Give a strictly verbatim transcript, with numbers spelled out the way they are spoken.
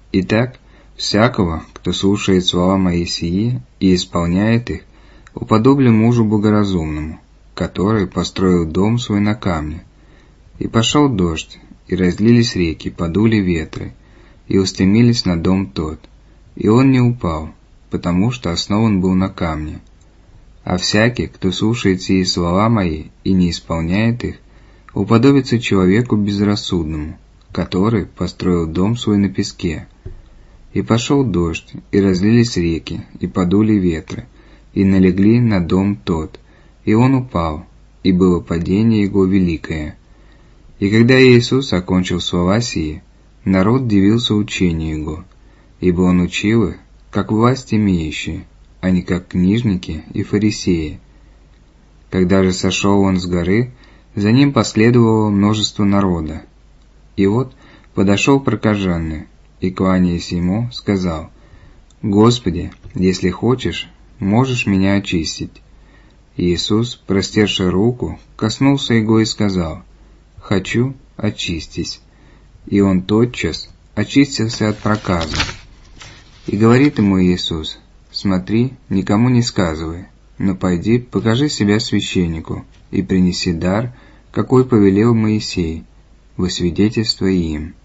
Итак, всякого, кто слушает слова мои сии и исполняет их, уподоблю мужу богоразумному, который построил дом свой на камне. И пошел дождь, и разлились реки, подули ветры, и устремились на дом тот, и он не упал, потому что основан был на камне. А всякий, кто слушает сии слова мои и не исполняет их, уподобится человеку безрассудному, который построил дом свой на песке. И пошел дождь, и разлились реки, и подули ветры, и налегли на дом тот, и он упал, и было падение его великое. И когда Иисус окончил слова сии, народ дивился учению его, ибо он учил их, как власть имеющие, а не как книжники и фарисеи. Когда же сошел он с горы, за ним последовало множество народа. И вот подошел прокаженный, и, кланяясь ему, сказал: «Господи, если хочешь, можешь меня очистить». Иисус, простерши руку, коснулся его и сказал: «Хочу, очистись». И он тотчас очистился от проказа. И говорит ему Иисус: «Смотри, никому не сказывай, но пойди, покажи себя священнику и принеси дар, какой повелел Моисей, во свидетельство им».